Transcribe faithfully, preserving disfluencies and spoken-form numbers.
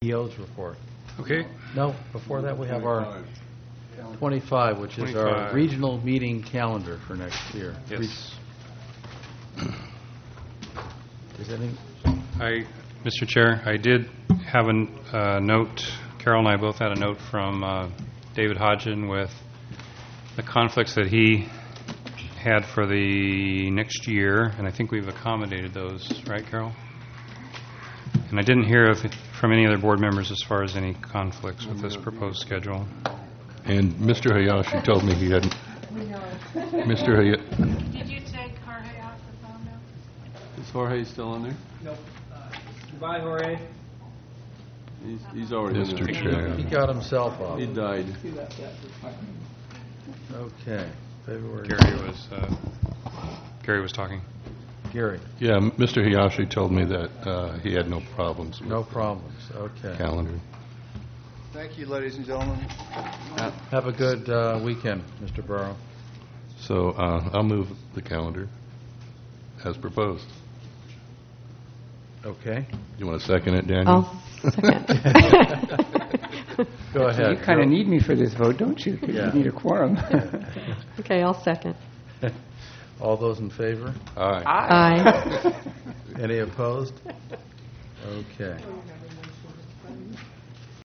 E O's report. Okay. No, before that, we have our twenty-five, which is our twenty-five. regional meeting calendar for next year. Yes. Is any, I, Mister Chair, I did have a n- uh, note, Carol and I both had a note from uh, David Hodgin with the conflicts that he had for the next year, and I think we've accommodated those, right, Carol? And I didn't hear of it from any other board members as far as any conflicts with this proposed schedule. And Mister Hayashi told me he hadn't. Mister Hay- Did you take Jorge off the phone now? Is Jorge still on there? Nope. Goodbye, Jorge. He's, he's already Mister in there. Chair. he got himself off. He died. Okay, February. Gary was, uh, Gary was talking. Gary, Yeah, Mister Hayashi told me that uh, he had no problems with no problems, okay. the calendar. Thank you, ladies and gentlemen. Have a good uh, weekend, Mister Burrow. So uh, I'll move the calendar as proposed. Okay, You want to second it, Daniel? I'll second. go ahead. You kind of need me for this vote, don't you? 'Cause Yeah. you need a quorum. Okay, I'll second. All those in favor? Aye. Aye. Any opposed? Okay.